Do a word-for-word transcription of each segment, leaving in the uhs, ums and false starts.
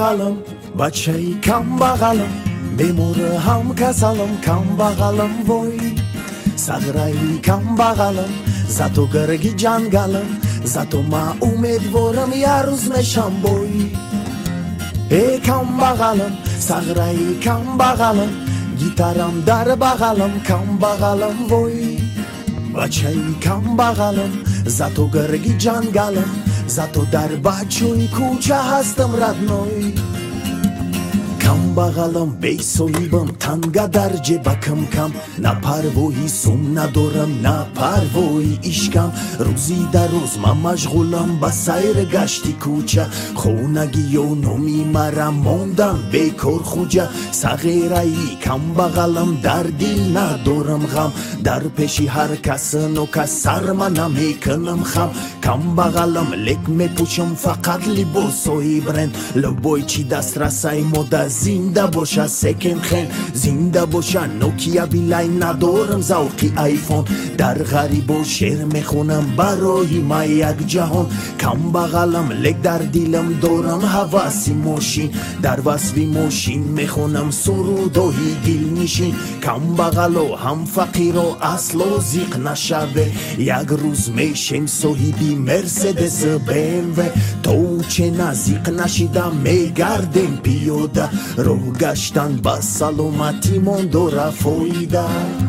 بغلم بچه کم بغلم بمور هم کسلم کم بغلم وای سغرایی کم بغلم زتو گرگی جنگلم زتو ما امیدوارم یه روز نشم بوی ای کم بغلم سغرایی کم بغلم گیتارم در بغلم کم بغلم وای بچه کم بغلم زتو گرگی جنگلم زتو در بچوی کوچه هستم ردنوی کم بغلم بی صلیبم تنگا در جبکم کم نه پروایی سوم ندارم نه پروایی اشکم روزی در روز من مشغولم با سیر گشتی کوچه خونگی و نومی مرم موندم بیکار خوجه صغیرایی کم بغلم در دل ندارم غم در پیشی هر کس نو کس سر من نمیکنم خم کم بغلم لک میپوشم فقط لباس و ایبرن لبای چی دست رسای مده زنده باشه سکن خن زنده باشه نوکیا بیلای ندارم زوقی آیفون در غریب و شعر میخونم برای ما یک جهان کم بغلم لک در دیلم دارم حواسی ماشین در وصفی ماشین میخونم سرود و دل نشین کم بغلو هم فقیر و اصل و زیق نشوه یک روز میشیم صاحبی مرسدس بیم و تو چه نزیق نشیدم میگردیم پیاده رو گشتن با سلامتی من و رفایده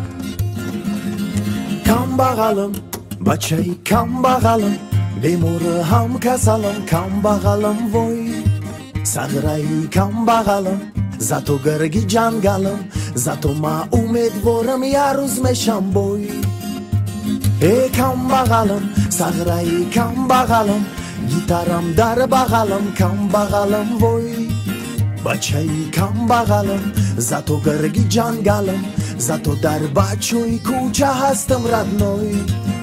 کم بغلم بچه کم بغلم بمور هم کسلم کم بغلم وای صغرایی کم بغلم زتو گرگی جنگلم زتو ما امیدوارم یه روز میشم بوی ای کم بغلم صغرایی کم بغلم گیتارم در بغلم کم بغلم وای بچه کم بغلم زتو گرگی جنگلم زتو در بچوی کوچه هستم ردنوی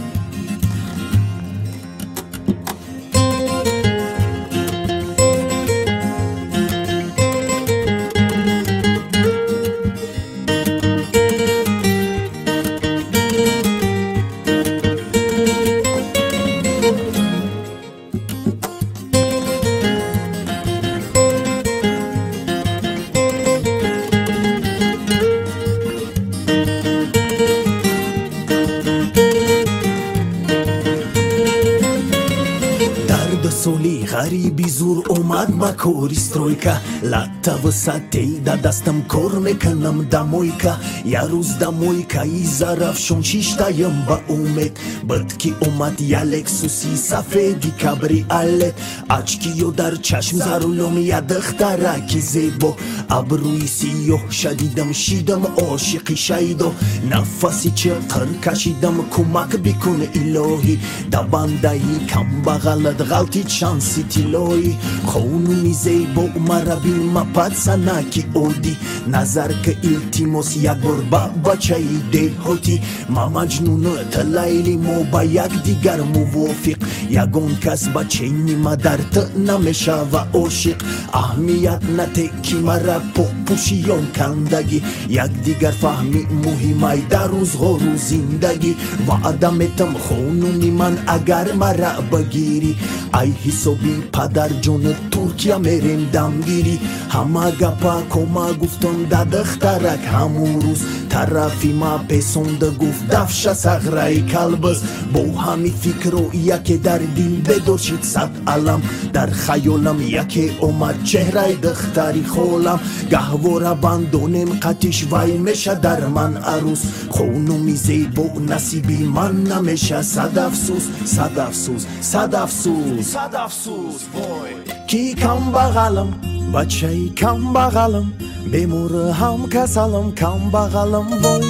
سولی غریبی زور اومد با کوریسترویکا لطا و ستی دا دستم کر میکنم دمویکا یا روز دمویکا ای زرفشون شیشتایم با امید بد کی اومد یا لکسوسی سفیدی کابریالت اچکیو در چشم زرولم یا دخترکی زیبا ابروی سیاه شدیدم شیدم عاشقی شیدو نفسی چقر کشیدم کمک بکن الهی دا بندهی کم بغلت غلطی شانسی تیلوی خونومی زیبا مرا بین ما پدسنا کی اودی نظر که التیموس یک بار با بچه ده هوتی ما مجنون تلایلی مو با یک دیگر موافق یگون کس بچه نیما در ت نمیشه و عاشق اهمیت نته کی مرا پوشیون کندگی یک دیگر فهمی مهمه در روزها رو زندگی و آدمتم خونومی من اگر مرا بگیری ای حسابی پدر جون ترکیه میریم دمگیری همه گپا کما گفتم دا دخترک همون روز طرفی ما پسنده گفت دفشه صغرای کلبز با همی فکر و یکی در دل بدوشید صد علم در خیالم یکی اومد چهره دختری خولم گهواره بندونم قطیش وای میشه در من عروس خونومی زیبا نصیبی من نمیشه صد افسوس صد افسوس صد افسوس صد افسوس وای کی کم بغلم بچه کم بغلم بمور هم کسلم کم بغلم وای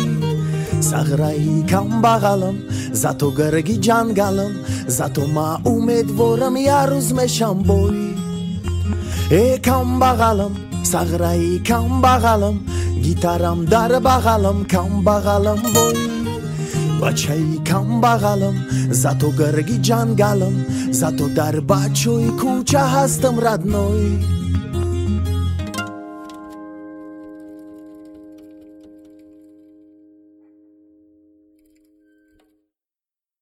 صغرایی کم بغلم زتو گرگی جنگلم زتو ما امیدوارم یه روز میشم بوی ای کم بغلم صغرایی کم بغلم گیتارم در بغلم کم بغلم وای بچه کم بغلم زتو گرگی جنگلم زتو در بچوی کوچه هستم ردنوی